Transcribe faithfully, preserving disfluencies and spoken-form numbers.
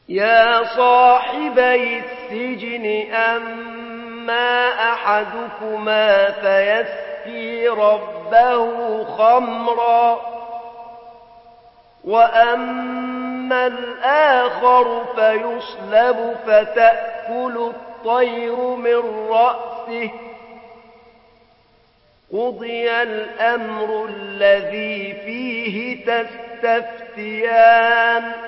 يا صاحبي السجن أما أحدكما فيسقي ربه خمرا وأما الآخر فيصلب فتأكل الطير من رأسه قضي الأمر الذي فيه تستفتيان